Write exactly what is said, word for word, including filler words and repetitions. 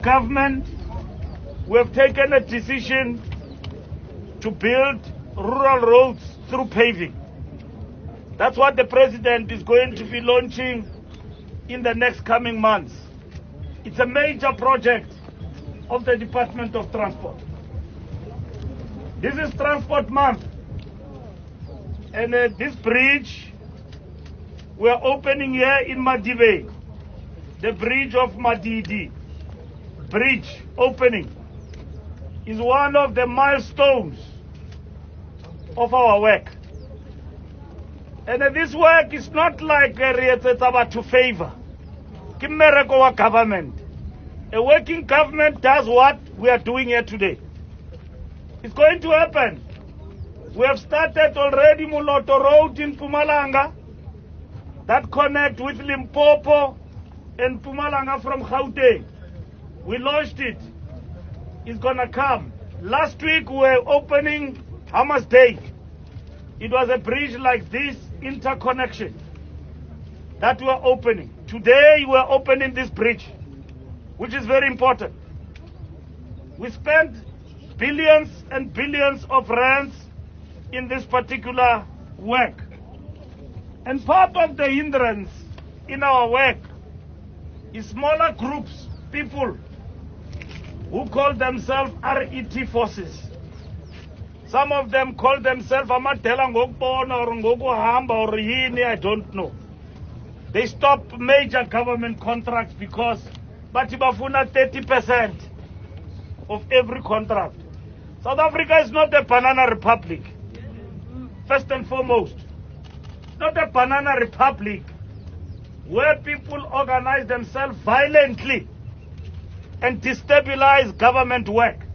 Government, we have taken a decision to build rural roads through paving. That's what the president is going to be launching in the next coming months. It's a major project of the Department of Transport. This is Transport Month, and uh, this bridge we are opening here in Madibe, the bridge of Madidi. Bridge opening is one of the milestones of our work. And uh, this work is not like a to favor. Kimmereko government. A working government does what we are doing here today. It's going to happen. We have started already Muloto Road in Mpumalanga that connect with Limpopo and Mpumalanga from Gauteng. We launched it. It's gonna come. Last week we were opening Hammarsdijk. It was a bridge like this, interconnection, that we are opening. Today we are opening this bridge, which is very important. We spent billions and billions of rands in this particular work. And part of the hindrance in our work is smaller groups, people who call themselves R E T forces. Some of them call themselves Amatela Ngokubona or Ngokuhamba or Yini, I don't know. They stop major government contracts because bathi bafuna thirty percent of every contract. South Africa is not a banana republic. First and foremost, not a banana republic where people organize themselves violently and destabilize government work.